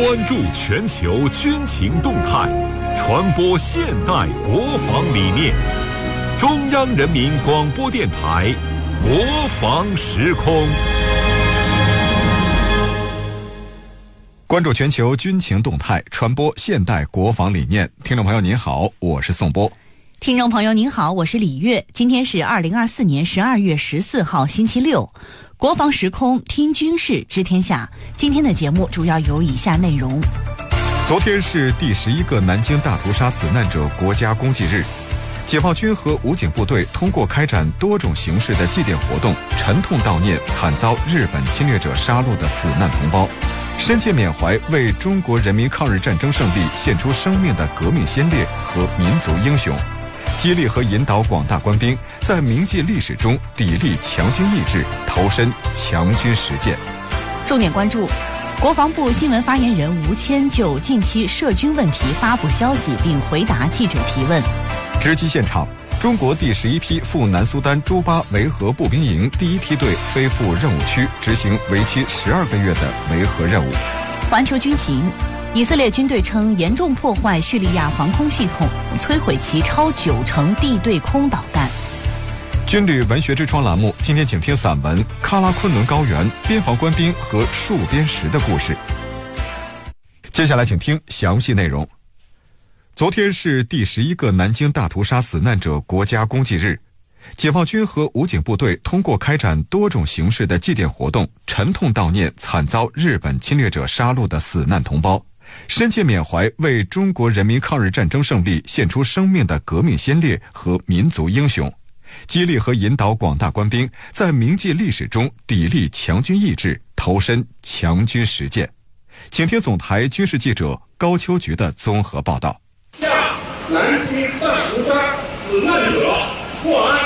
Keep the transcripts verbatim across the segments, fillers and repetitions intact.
关注全球军情动态，传播现代国防理念。中央人民广播电台国防时空。 关注全球军情动态，传播现代国防理念。听众朋友您好，我是宋波。 听众朋友您好，我是李月。今天是二零二四年十二月十四号星期六，国防时空听军事知天下。今天的节目主要有以下内容。 昨天是第十一个南京大屠杀死难者国家公祭日，解放军和武警部队通过开展多种形式的祭奠活动，沉痛悼念惨遭日本侵略者杀戮的死难同胞，深切缅怀为中国人民抗日战争胜利献出生命的革命先烈和民族英雄，激励和引导广大官兵在铭记历史中砥砺强军意志，投身强军实践。 重点关注，国防部新闻发言人吴谦就近期涉军问题发布消息，并回答记者提问。 直击现场，中国第十一批赴南苏丹朱巴维和步兵营第一梯队飞赴任务区，执行为期十二个月的维和任务。 环球军情，以色列军队称严重破坏叙利亚防空系统，摧毁其超九成地对空导弹。 军旅文学之窗栏目，今天请听散文《喀拉昆仑高原边防官兵和戍边时的故事》。接下来请听详细内容。昨天是第十一个南京大屠杀死难者国家公祭日，解放军和武警部队通过开展多种形式的祭奠活动，沉痛悼念惨遭日本侵略者杀戮的死难同胞，深切缅怀为中国人民抗日战争胜利献出生命的革命先烈和民族英雄，激励和引导广大官兵在铭记历史中砥砺强军意志，投身强军实践。请听总台军事记者高秋菊的综合报道。 南京大屠杀死难者默哀。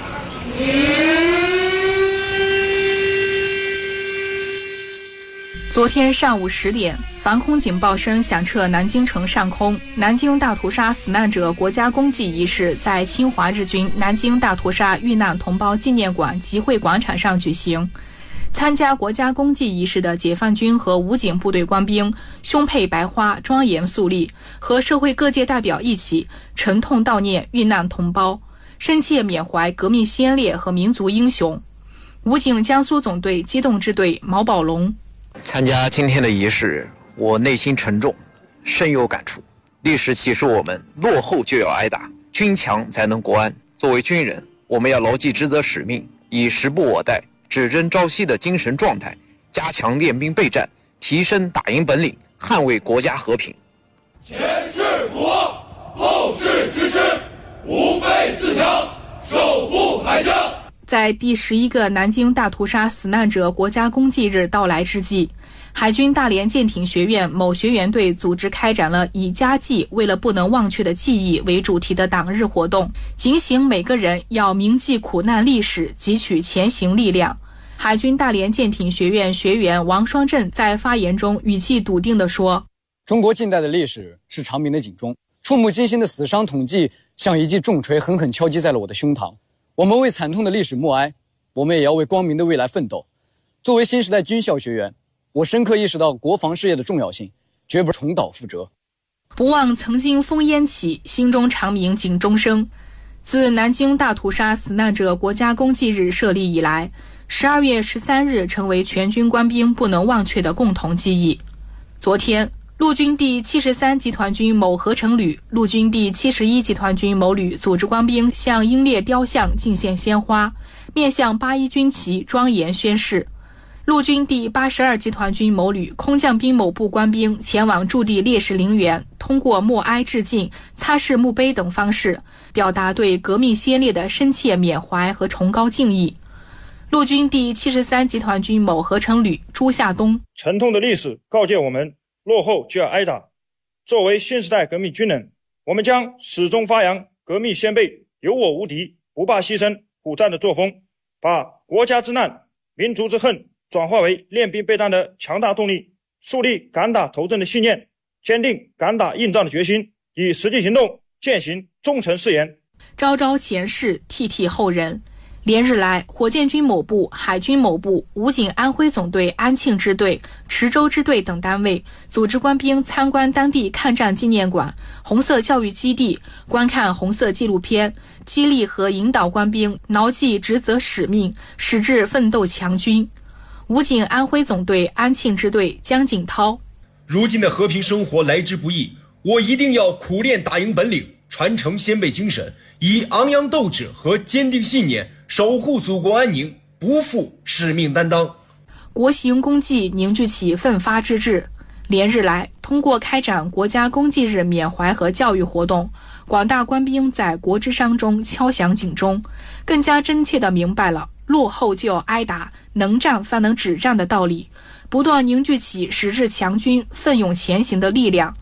昨天上午十点，防空警报声响彻南京城上空，南京大屠杀死难者国家公祭仪式在侵华日军南京大屠杀遇难同胞纪念馆集会广场上举行。参加国家公祭仪式的解放军和武警部队官兵胸佩白花，庄严肃立，和社会各界代表一起沉痛悼念遇难同胞，深切缅怀革命先烈和民族英雄。武警江苏总队机动支队毛宝龙： 参加今天的仪式，我内心沉重，深有感触。历史启示我们，落后就要挨打，军强才能国安。作为军人，我们要牢记职责使命，以时不我待，只争朝夕的精神状态，加强练兵备战，提升打赢本领，捍卫国家和平。 前事不忘，后事之师，吾辈自强，守护海疆。 在第十一个南京大屠杀死难者国家公祭日到来之际，海军大连舰艇学院某学员队组织开展了以家祭为了不能忘却的记忆为主题的党日活动，警醒每个人要铭记苦难历史，汲取前行力量。海军大连舰艇学院学员王双振在发言中语气笃定地说： 中国近代的历史是长鸣的警钟，触目惊心的死伤统计像一记重锤狠狠敲击在了我的胸膛。我们为惨痛的历史默哀，我们也要为光明的未来奋斗。作为新时代军校学员，我深刻意识到国防事业的重要性，绝不重蹈覆辙。 不忘曾经烽烟起，心中长鸣警钟声。自南京大屠杀死难者国家公祭日设立以来，十二月十三日成为全军官兵不能忘却的共同记忆。昨天，陆军第七十三集团军某合成旅、陆军第七十一集团军某旅组织官兵向英烈雕像敬献鲜花，面向八一军旗庄严宣誓。陆军第八十二集团军某旅空降兵某部官兵前往驻地烈士陵园，通过默哀致敬、擦拭墓碑等方式，表达对革命先烈的深切缅怀和崇高敬意。陆军第七十三集团军某合成旅朱夏东： 沉痛的历史告诫我们，落后就要挨打。作为新时代革命军人，我们将始终发扬革命先辈有我无敌、不怕牺牲、苦战的作风，把国家之难、民族之恨转化为练兵备战的强大动力，树立敢打头阵的信念，坚定敢打硬仗的决心，以实际行动践行忠诚誓言。 昭昭前世，替替后人。 连日来，火箭军某部、海军某部、武警安徽总队安庆支队、池州支队等单位组织官兵参观当地抗战纪念馆、红色教育基地，观看红色纪录片，激励和引导官兵牢记职责使命，矢志奋斗强军。武警安徽总队安庆支队江景涛： 如今的和平生活来之不易，我一定要苦练打赢本领，传承先辈精神，以昂扬斗志和坚定信念守护祖国安宁，不负使命担当。 国行功绩凝聚起奋发之志。连日来，通过开展国家公祭日缅怀和教育活动，广大官兵在国之殇中敲响警钟，更加真切地明白了落后就要挨打，能战方能止战的道理，不断凝聚起矢志强军、奋勇前行的力量。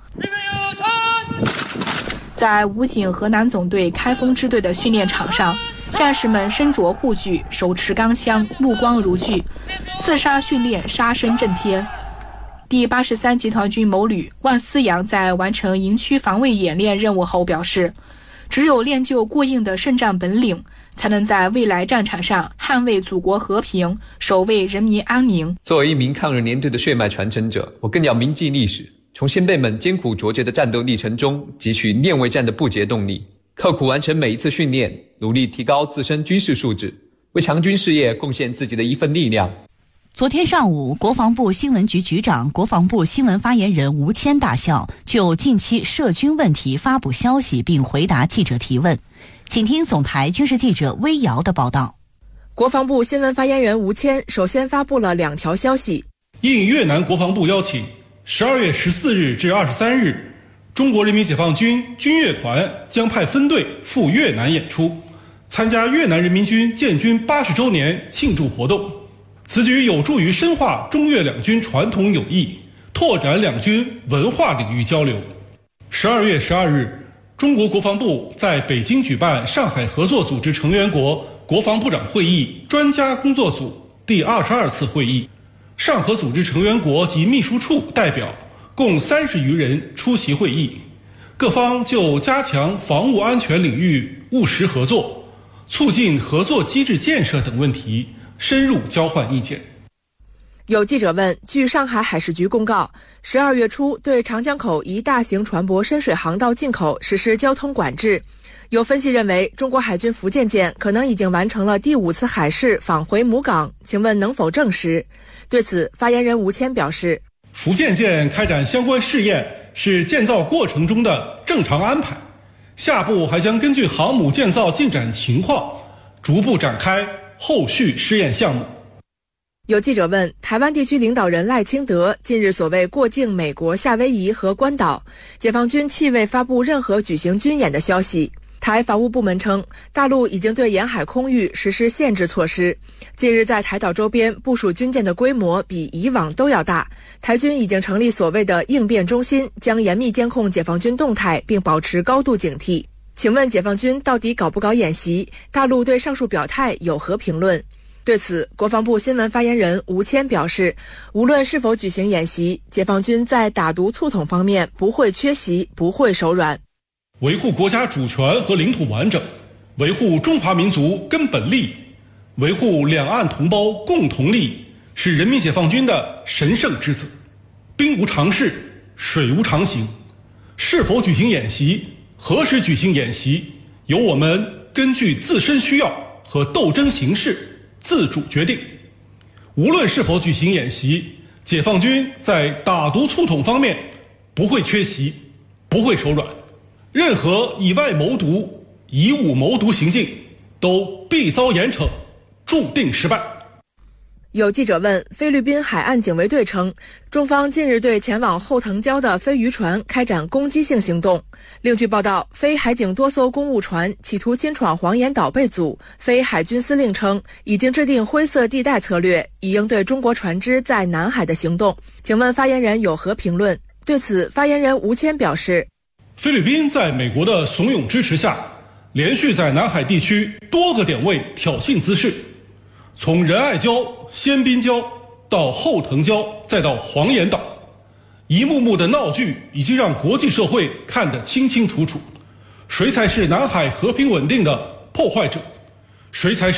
在武警河南总队开封支队的训练场上，战士们身着护具，手持钢枪，目光如炬，刺杀训练杀声震天。第八十三集团军某旅万思阳在完成营区防卫演练任务后表示，只有练就过硬的胜战本领，才能在未来战场上捍卫祖国和平，守卫人民安宁。 作为一名抗日联队的血脉传承者，我更要铭记历史，从先辈们艰苦卓绝的战斗历程中汲取练为战的不竭动力，刻苦完成每一次训练，努力提高自身军事素质，为强军事业贡献自己的一份力量。 昨天上午，国防部新闻局局长、国防部新闻发言人吴谦大校就近期涉军问题发布消息并回答记者提问。请听总台军事记者微瑶的报道。 国防部新闻发言人吴谦首先发布了两条消息。 应越南国防部邀请，十二月十四日至二十三日，中国人民解放军军乐团将派分队赴越南演出，参加越南人民军建军八十周年庆祝活动。此举有助于深化中越两军传统友谊，拓展两军文化领域交流。十二月十二日，中国国防部在北京举办上海合作组织成员国国防部长会议专家工作组第二十二次会议，上合组织成员国及秘书处代表共三十余人出席会议，各方就加强防务安全领域务实合作、促进合作机制建设等问题深入交换意见。 有记者问，据上海海事局公告，十二月初对长江口一大型船舶深水航道进口实施交通管制。有分析认为，中国海军福建舰可能已经完成了第五次海试返回母港，请问能否证实？对此，发言人吴谦表示， 福建舰开展相关试验是建造过程中的正常安排，下步还将根据航母建造进展情况，逐步展开后续试验项目。 有记者问，台湾地区领导人赖清德近日所谓过境美国夏威夷和关岛，解放军弃未发布任何举行军演的消息。台防务部门称，大陆已经对沿海空域实施限制措施，近日在台岛周边部署军舰的规模比以往都要大，台军已经成立所谓的应变中心，将严密监控解放军动态，并保持高度警惕。请问解放军到底搞不搞演习？大陆对上述表态有何评论？对此，国防部新闻发言人吴谦表示，无论是否举行演习，解放军在打毒促统方面不会缺席，不会手软。 维护国家主权和领土完整，维护中华民族根本利益，维护两岸同胞共同利益，是人民解放军的神圣职责。兵无常势，水无常形，是否举行演习，何时举行演习，由我们根据自身需要和斗争形势自主决定。无论是否举行演习，解放军在打毒促统方面不会缺席，不会手软。任何以外谋独、以武谋独行径，都必遭严惩，注定失败。 有记者问，菲律宾海岸警卫队称，中方近日对前往后藤礁的非渔船开展攻击性行动。另据报道，菲海警多艘公务船企图侵闯黄岩岛被阻，菲海军司令称，已经制定灰色地带策略，以应对中国船只在南海的行动。请问发言人有何评论？对此，发言人吴谦表示， 菲律宾在美国的怂恿支持下，连续在南海地区多个点位挑衅滋事，从仁爱礁、仙滨礁到后藤礁，再到黄岩岛，一幕幕的闹剧已经让国际社会看得清清楚楚，谁才是南海和平稳定的破坏者，谁才是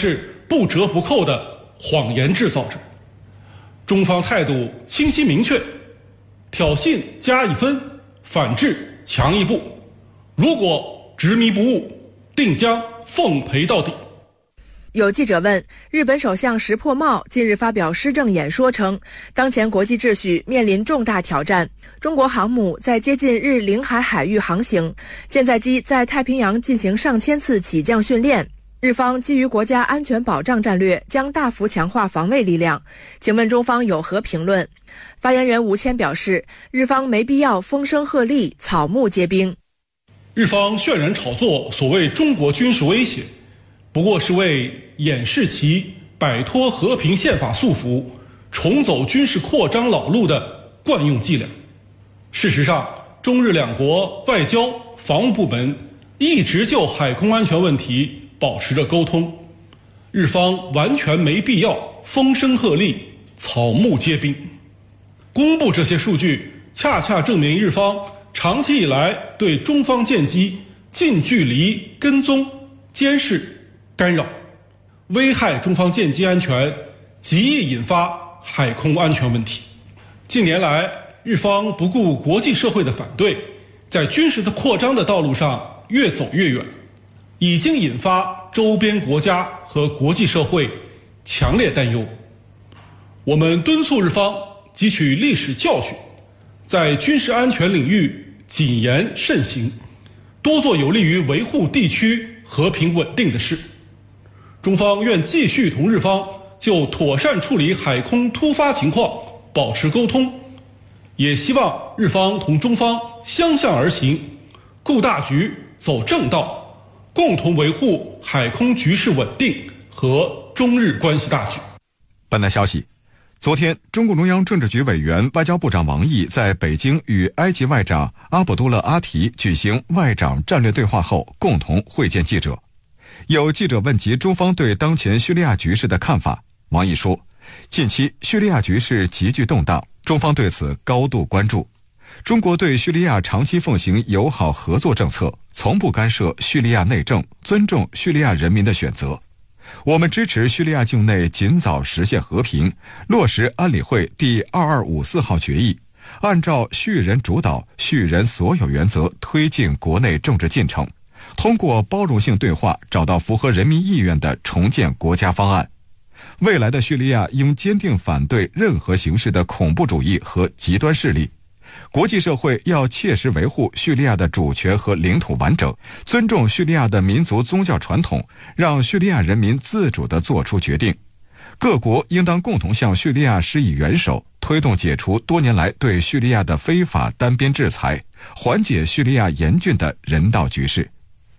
不折不扣的谎言制造者。中方态度清晰明确，挑衅加一分，反制强一步，如果执迷不悟，定将奉陪到底。 有记者问，日本首相石破茂近日发表施政演说称，当前国际秩序面临重大挑战，中国航母在接近日领海海域航行，舰载机在太平洋进行上千次起降训练，日方基于国家安全保障战略，将大幅强化防卫力量，请问中方有何评论？发言人吴谦表示，日方没必要风声鹤唳，草木皆兵。 日方渲染炒作所谓中国军事威胁，不过是为掩饰其摆脱和平宪法束缚、重走军事扩张老路的惯用伎俩。事实上，中日两国外交、防务部门一直就海空安全问题保持着沟通，日方完全没必要风声鹤唳、草木皆兵。公布这些数据，恰恰证明日方长期以来对中方舰机近距离跟踪、监视、干扰，危害中方舰机安全，极易引发海空安全问题。近年来，日方不顾国际社会的反对，在军事的扩张的道路上越走越远，已经引发周边国家和国际社会强烈担忧。我们敦促日方汲取历史教训，在军事安全领域谨言慎行，多做有利于维护地区和平稳定的事。中方愿继续同日方就妥善处理海空突发情况保持沟通，也希望日方同中方相向而行，顾大局，走正道，共同维护海空局势稳定和中日关系大局。 本台消息，昨天，中共中央政治局委员、外交部长王毅在北京与埃及外长阿卜杜勒阿提举行外长战略对话后，共同会见记者。有记者问及中方对当前叙利亚局势的看法，王毅说，近期叙利亚局势急剧动荡，中方对此高度关注。中国对叙利亚长期奉行友好合作政策，从不干涉叙利亚内政，尊重叙利亚人民的选择。我们支持叙利亚境内尽早实现和平，落实安理会第二二五四号决议，按照叙人主导、叙人所有原则推进国内政治进程，通过包容性对话找到符合人民意愿的重建国家方案。未来的叙利亚应坚定反对任何形式的恐怖主义和极端势力。国际社会要切实维护叙利亚的主权和领土完整，尊重叙利亚的民族宗教传统，让叙利亚人民自主地做出决定。各国应当共同向叙利亚施以援手，推动解除多年来对叙利亚的非法单边制裁，缓解叙利亚严峻的人道局势。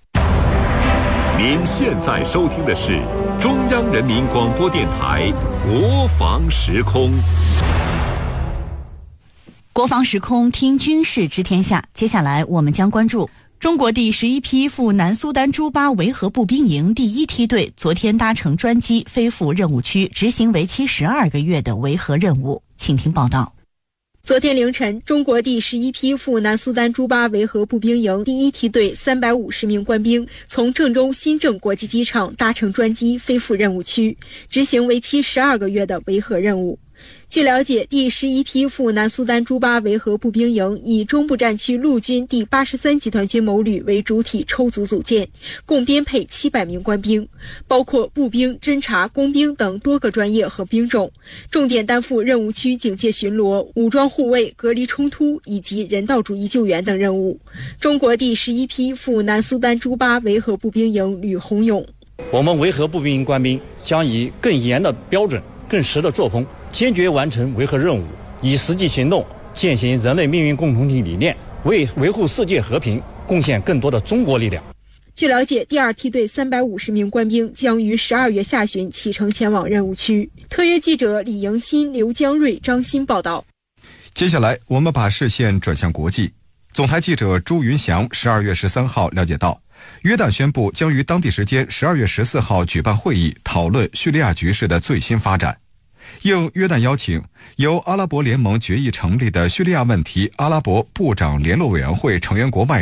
您现在收听的是中央人民广播电台国防时空。 国防时空，听军事知天下。接下来我们将关注中国第十一批赴南苏丹朱巴维和步兵营第一梯队昨天搭乘专机飞赴任务区，执行为期十二个月的维和任务。请听报道。 昨天凌晨，中国第十一批赴南苏丹朱巴维和步兵营第一梯队三百五十名官兵从郑州新郑国际机场搭乘专机飞赴任务区，执行为期十二个月的维和任务。据了解，第十一批赴南苏丹朱巴维和步兵营以中部战区陆军第八十三集团军某旅为主体抽组组建，共编配七百名官兵，包括步兵、侦察、工兵等多个专业和兵种，重点担负任务区警戒巡逻、武装护卫、隔离冲突以及人道主义救援等任务。中国第十一批赴南苏丹朱巴维和步兵营吕洪勇： 我们维和步兵营官兵将以更严的标准、更实的作风，坚决完成维和任务，以实际行动践行人类命运共同体理念，为维护世界和平贡献更多的中国力量。 据了解，第二梯队三百五十名官兵将于十二月下旬启程前往任务区。特约记者李迎新、刘江瑞、张鑫报道。 接下来，我们把视线转向国际。总台记者朱云祥十二月十三号了解到，约旦宣布将于当地时间十二月十四号举办会议，讨论叙利亚局势的最新发展。应约旦邀请，由阿拉伯联盟决议成立的叙利亚问题阿拉伯部长联络委员会成员国外长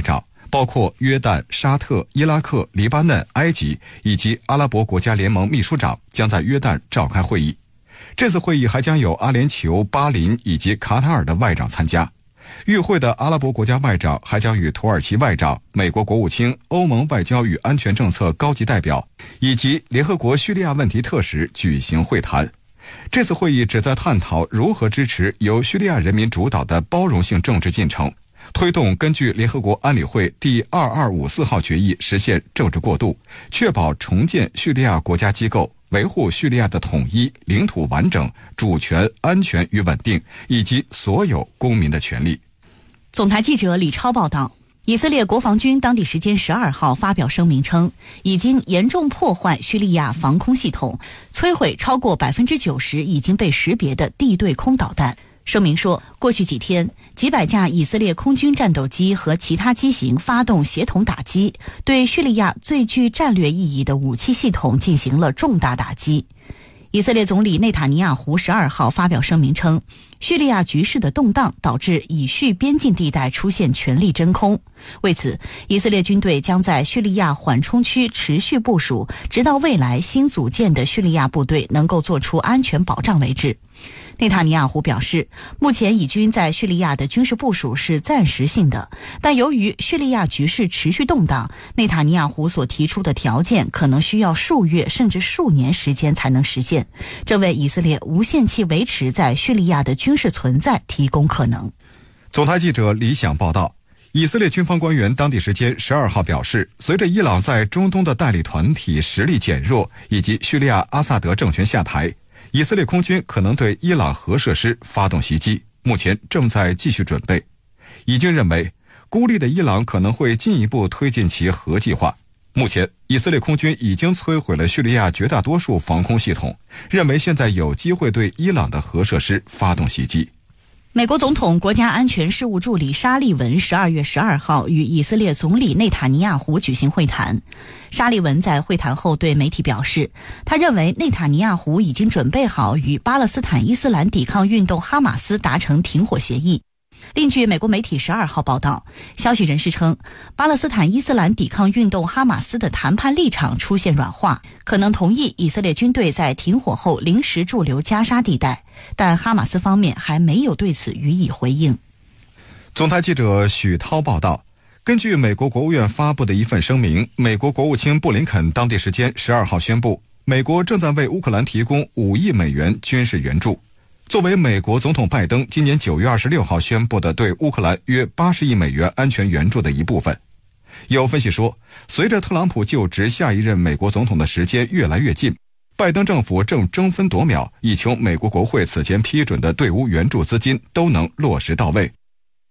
包括约旦、沙特、伊拉克、黎巴嫩、埃及以及阿拉伯国家联盟秘书长将在约旦召开会议。这次会议还将有阿联酋、巴林以及卡塔尔的外长参加。与会的阿拉伯国家外长还将与土耳其外长、美国国务卿、欧盟外交与安全政策高级代表以及联合国叙利亚问题特使举行会谈。这次会议旨在探讨如何支持由叙利亚人民主导的包容性政治进程，推动根据联合国安理会第二二五四号决议实现政治过渡，确保重建叙利亚国家机构，维护叙利亚的统一、领土完整、主权、安全与稳定，以及所有公民的权利。 总台记者李超报道，以色列国防军当地时间十二号发表声明称，已经严重破坏叙利亚防空系统，摧毁超过百分之九十已经被识别的地对空导弹。声明说，过去几天，几百架以色列空军战斗机和其他机型发动协同打击，对叙利亚最具战略意义的武器系统进行了重大打击。以色列总理内塔尼亚胡十二号发表声明称，叙利亚局势的动荡导致以叙边境地带出现权力真空。为此，以色列军队将在叙利亚缓冲区持续部署，直到未来新组建的叙利亚部队能够做出安全保障为止。内塔尼亚胡表示，目前以军在叙利亚的军事部署是暂时性的，但由于叙利亚局势持续动荡，内塔尼亚胡所提出的条件可能需要数月甚至数年时间才能实现，这为以色列无限期维持在叙利亚的军事存在提供可能。 总台记者李想报道，以色列军方官员当地时间十二号表示，随着伊朗在中东的代理团体实力减弱，以及叙利亚阿萨德政权下台，以色列空军可能对伊朗核设施发动袭击，目前正在继续准备。以军认为，孤立的伊朗可能会进一步推进其核计划。目前，以色列空军已经摧毁了叙利亚绝大多数防空系统，认为现在有机会对伊朗的核设施发动袭击。 美国总统国家安全事务助理沙利文十二月十二号与以色列总理内塔尼亚胡举行会谈。沙利文在会谈后对媒体表示，他认为内塔尼亚胡已经准备好与巴勒斯坦伊斯兰抵抗运动哈马斯达成停火协议。另据美国媒体十二号报道，消息人士称，巴勒斯坦伊斯兰抵抗运动哈马斯的谈判立场出现软化，可能同意以色列军队在停火后临时驻留加沙地带，但哈马斯方面还没有对此予以回应。 总台记者许涛报道，根据美国国务院发布的一份声明，美国国务卿布林肯当地时间十二号宣布，美国正在为乌克兰提供五亿美元军事援助。作为美国总统拜登今年九月二十六号宣布的对乌克兰约八十亿美元安全援助的一部分。有分析说，随着特朗普就职下一任美国总统的时间越来越近，拜登政府正争分夺秒，以求美国国会此前批准的对乌援助资金都能落实到位。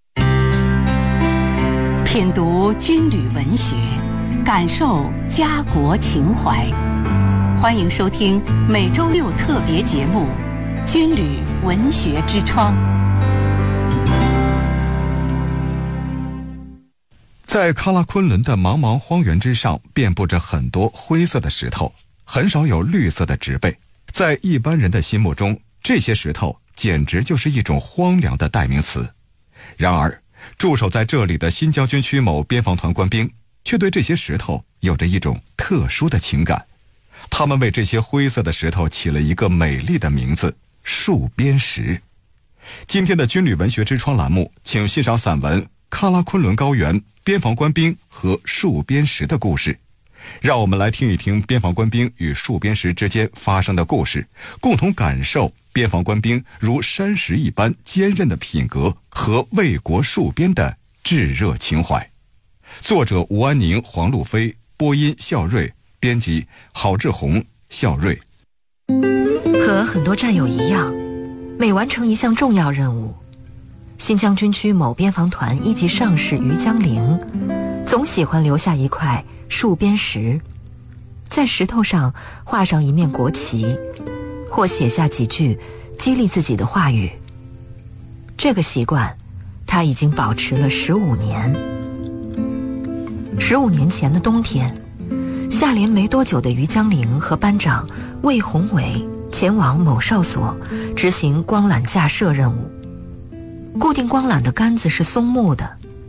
品读军旅文学，感受家国情怀。欢迎收听每周六特别节目《军旅文学之窗》。 在喀拉昆仑的茫茫荒原之上，遍布着很多灰色的石头，很少有绿色的植被。在一般人的心目中，这些石头简直就是一种荒凉的代名词。然而，驻守在这里的新疆军区某边防团官兵却对这些石头有着一种特殊的情感。他们为这些灰色的石头起了一个美丽的名字——戍边石。今天的军旅文学之窗栏目，请欣赏散文《喀拉昆仑高原边防官兵和戍边石的故事》。让我们来听一听边防官兵与戍边石之间发生的故事，共同感受边防官兵如山石一般坚韧的品格和为国戍边的炙热情怀。作者吴安宁、黄路飞，播音孝瑞，编辑郝志宏、孝瑞。 和很多战友一样，每完成一项重要任务，新疆军区某边防团一级上士于江陵总喜欢留下一块戍边石，在石头上画上一面国旗，或写下几句激励自己的话语。这个习惯他已经保持了十五年。十五年前的冬天，下连没多久的于江陵和班长魏宏伟前往某哨所执行光缆架设任务。固定光缆的杆子是松木的，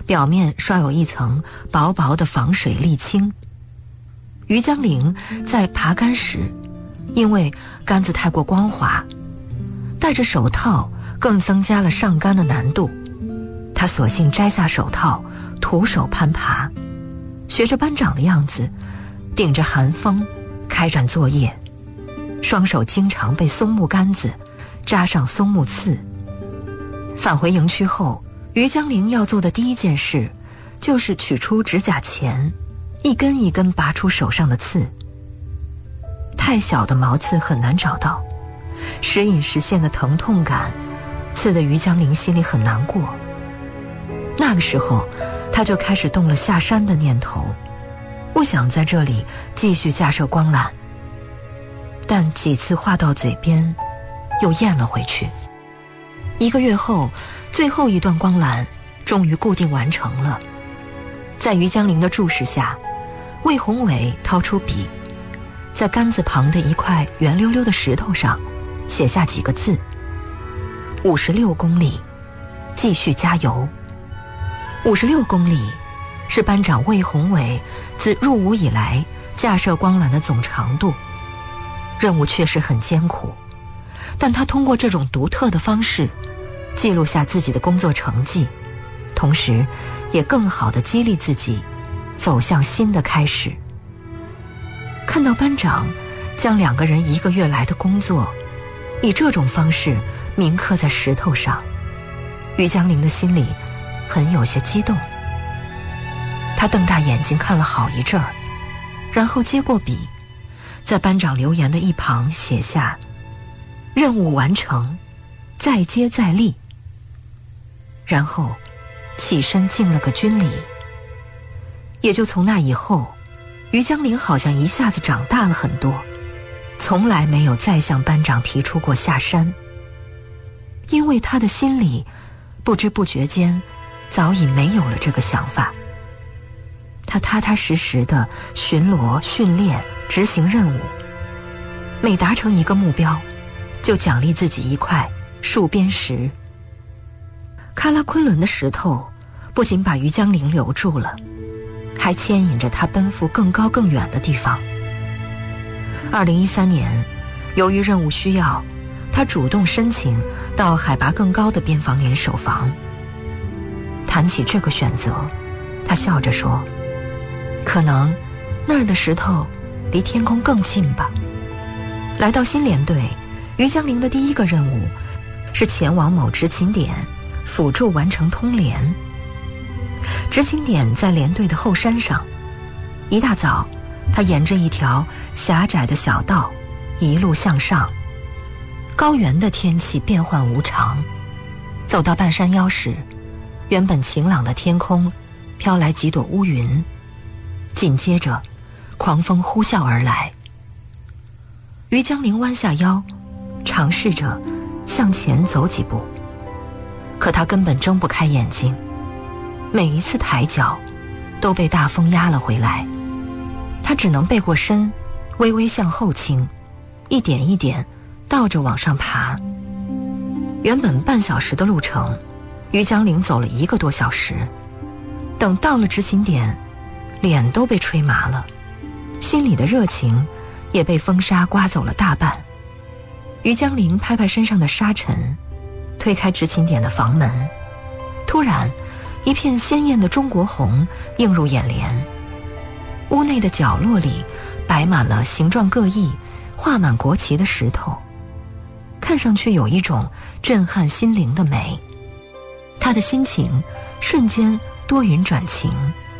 表面刷有一层薄薄的防水沥青。于江陵在爬杆时，因为杆子太过光滑，戴着手套更增加了上杆的难度。他索性摘下手套，徒手攀爬，学着班长的样子，顶着寒风开展作业，双手经常被松木杆子扎上松木刺。返回营区后，于江陵要做的第一件事就是取出指甲钳，一根一根拔出手上的刺。太小的毛刺很难找到，时隐时现的疼痛感刺得于江陵心里很难过。那个时候他就开始动了下山的念头，不想在这里继续架设光缆，但几次话到嘴边又咽了回去。一个月后，最后一段光缆终于固定完成了。在于江陵的注视下，魏宏伟掏出笔，在杆子旁的一块圆溜溜的石头上写下几个字：五十六公里，继续加油。五十六公里是班长魏宏伟自入伍以来架设光缆的总长度。任务确实很艰苦，但他通过这种独特的方式记录下自己的工作成绩，同时也更好地激励自己走向新的开始。看到班长将两个人一个月来的工作以这种方式铭刻在石头上，于江陵的心里很有些激动。他瞪大眼睛看了好一阵儿，然后接过笔，在班长留言的一旁写下任务完成，再接再厉，然后起身敬了个军礼。也就从那以后，于江陵好像一下子长大了很多，从来没有再向班长提出过下山，因为他的心里不知不觉间早已没有了这个想法。他踏踏实实地巡逻、训练、执行任务，每达成一个目标就奖励自己一块戍边石。喀拉昆仑的石头不仅把于江陵留住了，还牵引着他奔赴更高更远的地方。二零一三年，由于任务需要，他主动申请到海拔更高的边防连守防。谈起这个选择，他笑着说，可能那儿的石头离天空更近吧。来到新连队，于江陵的第一个任务是前往某执勤点辅助完成通联。执勤点在连队的后山上，一大早他沿着一条狭窄的小道一路向上。高原的天气变幻无常，走到半山腰时，原本晴朗的天空飘来几朵乌云，紧接着狂风呼啸而来。于江陵弯下腰，尝试着向前走几步，可他根本睁不开眼睛，每一次抬脚都被大风压了回来。他只能背过身，微微向后倾，一点一点倒着往上爬。原本半小时的路程，于江陵走了一个多小时。等到了执勤点，脸都被吹麻了，心里的热情也被风沙刮走了大半。于江陵拍拍身上的沙尘，推开执勤点的房门，突然一片鲜艳的中国红映入眼帘。屋内的角落里摆满了形状各异、画满国旗的石头，看上去有一种震撼心灵的美。他的心情瞬间多云转晴。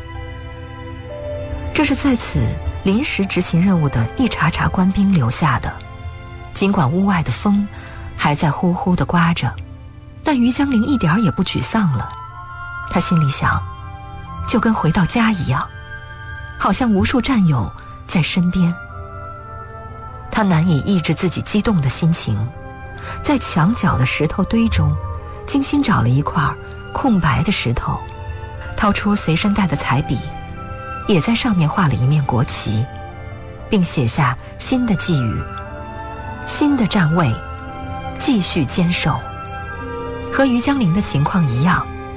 这是在此临时执行任务的一茬茬官兵留下的。尽管屋外的风还在呼呼地刮着，但于江陵一点也不沮丧了。他心里想，就跟回到家一样，好像无数战友在身边。他难以抑制自己激动的心情，在墙角的石头堆中精心找了一块空白的石头，掏出随身带的彩笔，也在上面画了一面国旗，并写下新的寄语：新的站位，继续坚守。和于江陵的情况一样，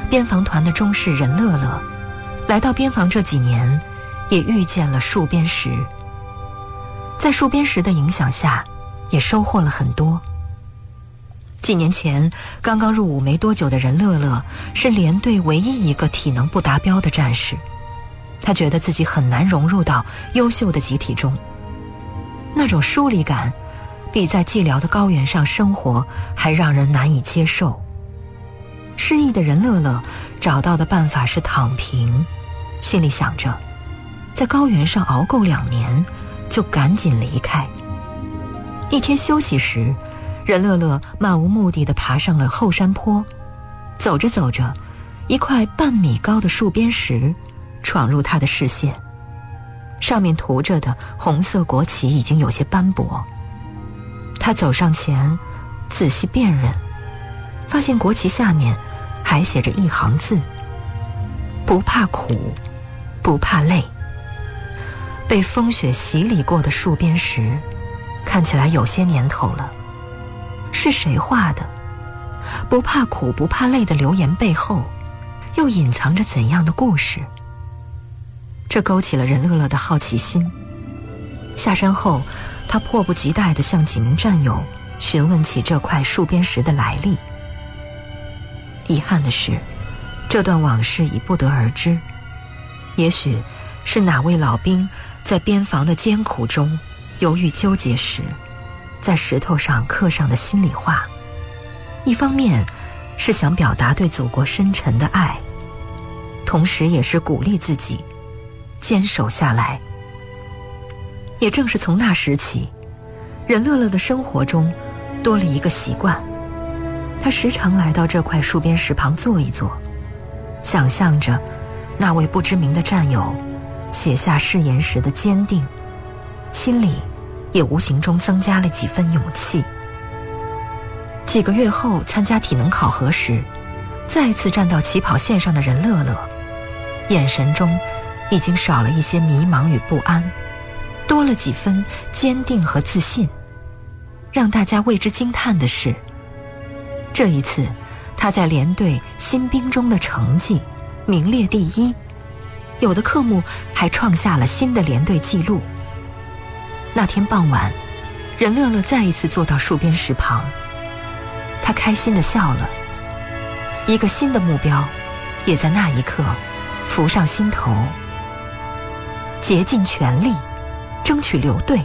边防团的中士任乐乐，来到边防这几年，也遇见了戍边石。在戍边石的影响下，也收获了很多。几年前刚刚入伍没多久的任乐乐，是连队唯一一个体能不达标的战士。他觉得自己很难融入到优秀的集体中，那种疏离感比在寂寥的高原上生活还让人难以接受。失意的任乐乐找到的办法是躺平，心里想着在高原上熬够两年就赶紧离开。一天休息时，任乐乐漫无目的地爬上了后山坡，走着走着，一块半米高的戍边石闯入他的视线，上面涂着的红色国旗已经有些斑驳。他走上前仔细辨认，发现国旗下面还写着一行字：不怕苦，不怕累。被风雪洗礼过的戍边石看起来有些年头了，是谁画的？不怕苦不怕累的留言背后又隐藏着怎样的故事？这勾起了任乐乐的好奇心。下山后，他迫不及待地向几名战友询问起这块戍边石的来历。遗憾的是，这段往事已不得而知。也许是哪位老兵在边防的艰苦中犹豫纠结时，在石头上刻上的心里话，一方面是想表达对祖国深沉的爱，同时也是鼓励自己坚守下来。也正是从那时起，任乐乐的生活中多了一个习惯，他时常来到这块戍边石旁坐一坐，想象着那位不知名的战友写下誓言时的坚定，心里也无形中增加了几分勇气。几个月后参加体能考核时，再次站到起跑线上的任乐乐，眼神中已经少了一些迷茫与不安，多了几分坚定和自信。让大家为之惊叹的是，这一次他在连队新兵中的成绩名列第一，有的科目还创下了新的连队纪录。那天傍晚，任乐乐再一次坐到戍边石旁，他开心地笑了。一个新的目标也在那一刻浮上心头，竭尽全力争取留队。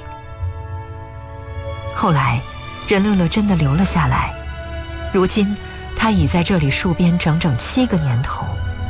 后来任乐乐真的留了下来，如今他已在这里戍边整整七个年头。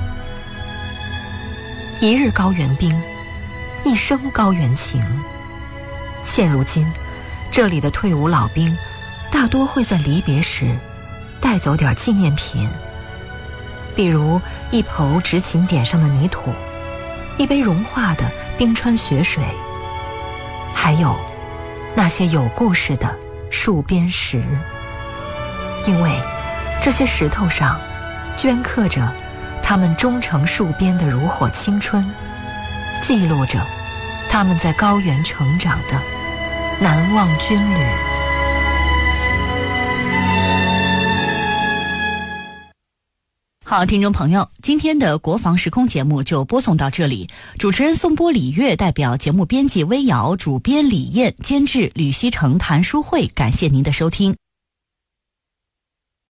一日高原兵，一生高原情。现如今，这里的退伍老兵大多会在离别时带走点纪念品，比如一抔执勤点上的泥土，一杯融化的冰川雪水，还有那些有故事的戍边石。因为这些石头上镌刻着他们忠诚戍边的如火青春，记录着他们在高原成长的难忘军旅。 好，听众朋友，今天的国防时空节目就播送到这里。主持人宋波、李月，代表节目编辑微瑶，主编李艳，监制吕希成、谭淑慧，感谢您的收听。